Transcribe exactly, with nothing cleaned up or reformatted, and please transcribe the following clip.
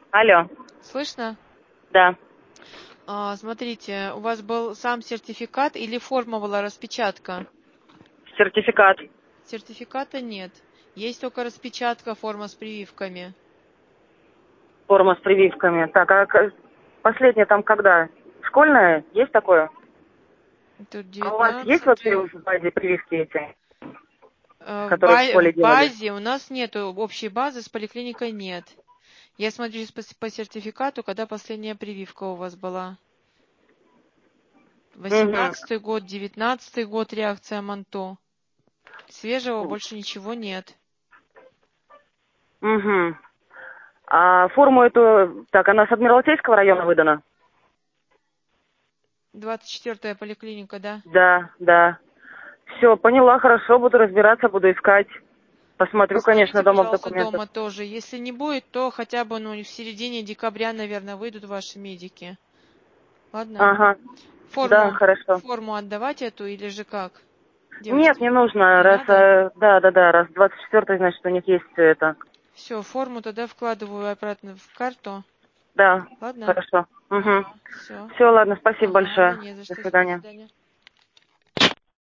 Алло. Слышно? Да. А, смотрите, у вас был сам сертификат или форма была распечатка? Сертификат. Сертификата нет. Есть только распечатка, форма с прививками. Форма с прививками. Так, а к- последняя там когда? Школьная? Есть такое? Тут А у вас есть вообще девятнадцатый. в базе прививки эти, Э, В, которые в ба- школе в делали? базе у нас нету общей базы, с поликлиникой нет. Я смотрю по, по сертификату, когда последняя прививка у вас была. Угу. Восемнадцатый год, девятнадцатый год, реакция Манто. Свежего больше ничего нет. Угу. А форму эту, так, она с Адмиралтейского района выдана? Двадцать четвёртая поликлиника, да? Да, да. Все, поняла, хорошо, буду разбираться, буду искать. Посмотрю, конечно, Посмотрите, дома в пожалуйста, документах. дома тоже. Если не будет, то хотя бы ну, в середине декабря, наверное, выйдут ваши медики. Ладно? Ага. Да, Форму, хорошо. форму отдавать эту или же как? Нет, Девочки, не нужно, не раз, надо? э, да, да, да, раз двадцать четвёртый, значит, у них есть все это. Все, форму тогда вкладываю обратно в карту. Да, Ладно? хорошо. Угу. Ага, все. Все, ладно, спасибо Ага, да большое. не за До что. До свидания. свидания.